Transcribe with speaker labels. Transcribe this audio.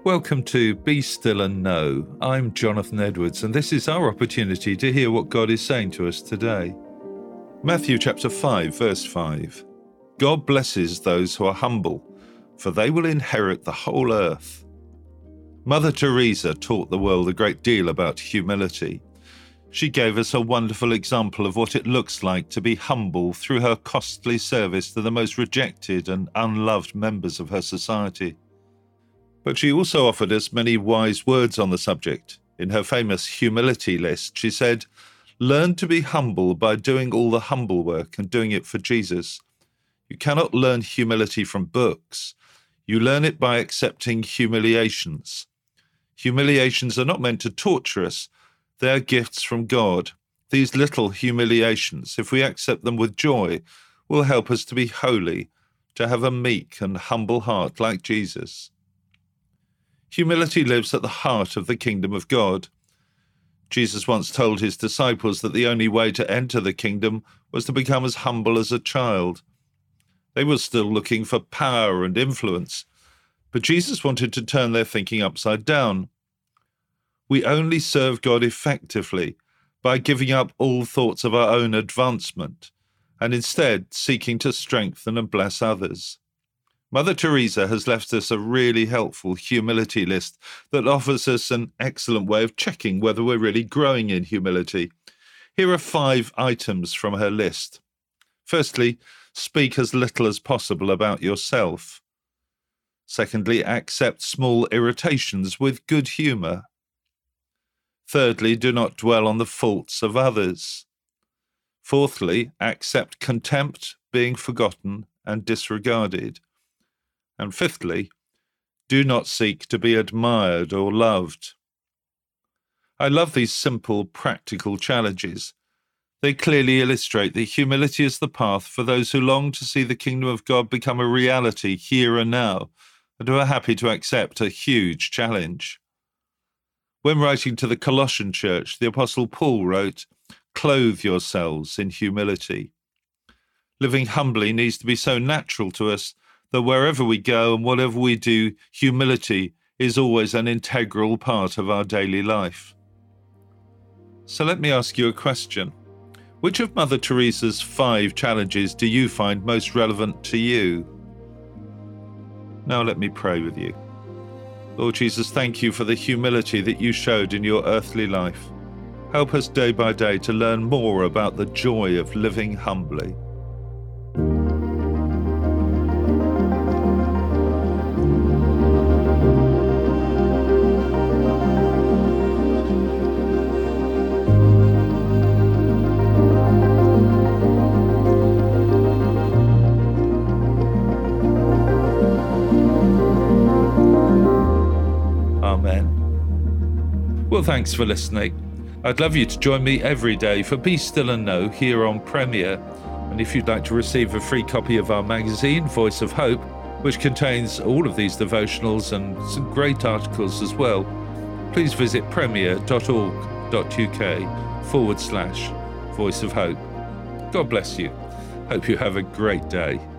Speaker 1: Welcome to Be Still and Know. I'm Jonathan Edwards, and this is our opportunity to hear what God is saying to us today. Matthew chapter 5, verse 5. God blesses those who are humble, for they will inherit the whole earth. Mother Teresa taught the world a great deal about humility. She gave us a wonderful example of what it looks like to be humble through her costly service to the most rejected and unloved members of her society. But she also offered us many wise words on the subject. In her famous humility list, she said, "Learn to be humble by doing all the humble work and doing it for Jesus. You cannot learn humility from books. You learn it by accepting humiliations. Humiliations are not meant to torture us. They are gifts from God. These little humiliations, if we accept them with joy, will help us to be holy, to have a meek and humble heart like Jesus." Humility lives at the heart of the kingdom of God. Jesus once told his disciples that the only way to enter the kingdom was to become as humble as a child. They were still looking for power and influence, but Jesus wanted to turn their thinking upside down. We only serve God effectively by giving up all thoughts of our own advancement and instead seeking to strengthen and bless others. Mother Teresa has left us a really helpful humility list that offers us an excellent way of checking whether we're really growing in humility. Here are 5 items from her list. Firstly, speak as little as possible about yourself. Secondly, accept small irritations with good humour. Thirdly, do not dwell on the faults of others. Fourthly, accept contempt, being forgotten and disregarded. And fifthly, do not seek to be admired or loved. I love these simple, practical challenges. They clearly illustrate that humility is the path for those who long to see the kingdom of God become a reality here and now, and who are happy to accept a huge challenge. When writing to the Colossian church, the Apostle Paul wrote, "Clothe yourselves in humility." Living humbly needs to be so natural to us that wherever we go and whatever we do, humility is always an integral part of our daily life. So let me ask you a question. Which of Mother Teresa's 5 challenges do you find most relevant to you? Now let me pray with you. Lord Jesus, thank you for the humility that you showed in your earthly life. Help us day by day to learn more about the joy of living humbly. Amen. Well, thanks for listening. I'd love you to join me every day for Be Still and Know here on Premier. And if you'd like to receive a free copy of our magazine, Voice of Hope, which contains all of these devotionals and some great articles as well, please visit premier.org.uk/Voice of Hope. God bless you. Hope you have a great day.